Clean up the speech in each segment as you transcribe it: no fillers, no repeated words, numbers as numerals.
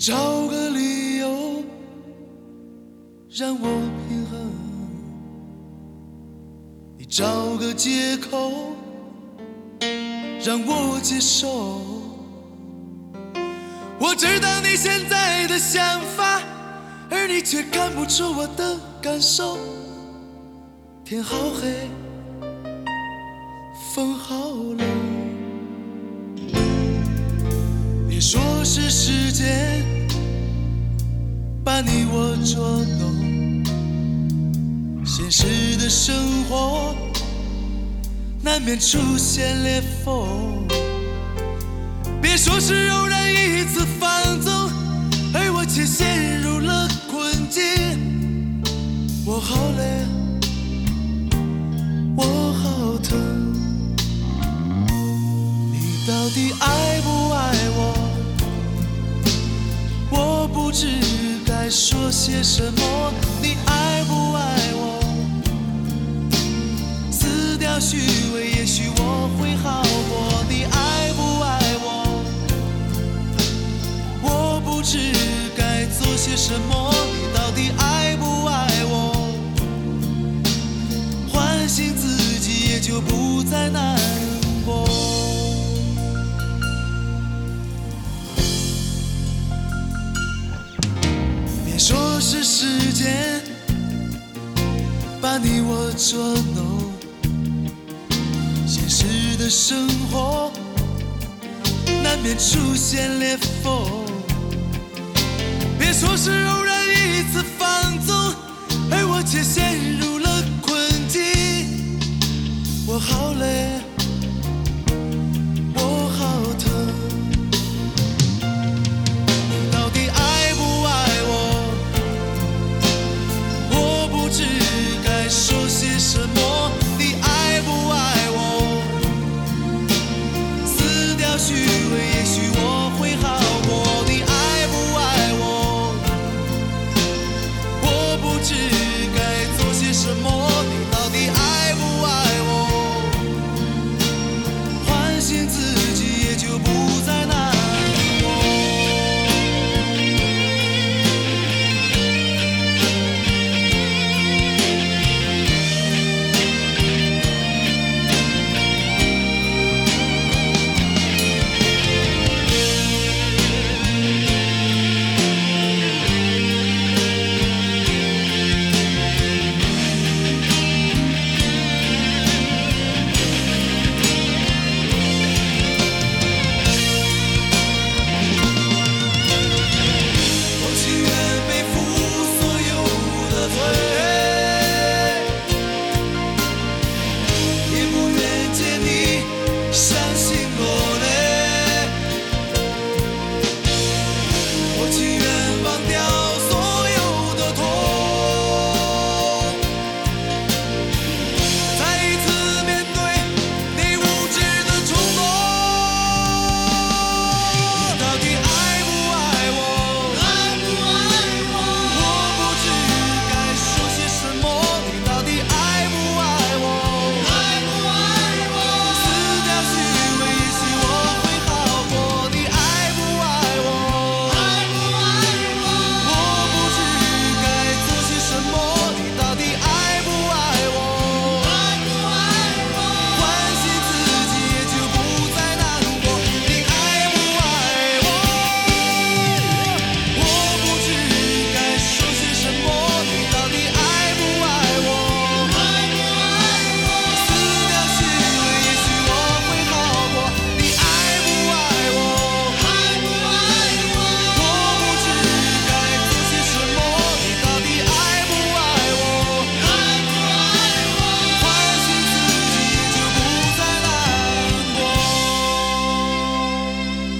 找个理由让我平衡，你找个借口让我接受。我知道你现在的想法，而你却看不出我的感受。天好黑，风好冷，别说是时间把你我捉弄，现实的生活难免出现裂缝。别说是偶然一次放纵，而我却陷入了困境。我好累，我好疼，你到底爱不爱我？我不知该说些什么。你爱不爱我？撕掉虚伪，也许我会好过。你爱不爱我？我不知该做些什么。你到底爱不爱我？唤醒自己，也就不再难过。别说是时间把你我捉弄，现实的生活难免出现裂缝。别说是偶然一次放纵，而我却陷入了困境。我好累，我好疼，你到底爱不爱我？我不知该说些什么。你爱不爱我？撕掉虚伪，也许我会好过。你爱不爱我？我不知该做些什么。你到底爱不爱我？唤醒自己，也就不再难过。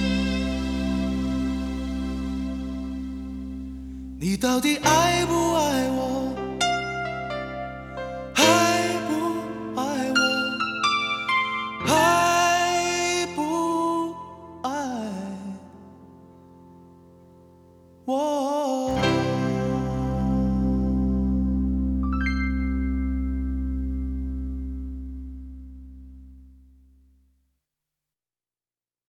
你到底爱不爱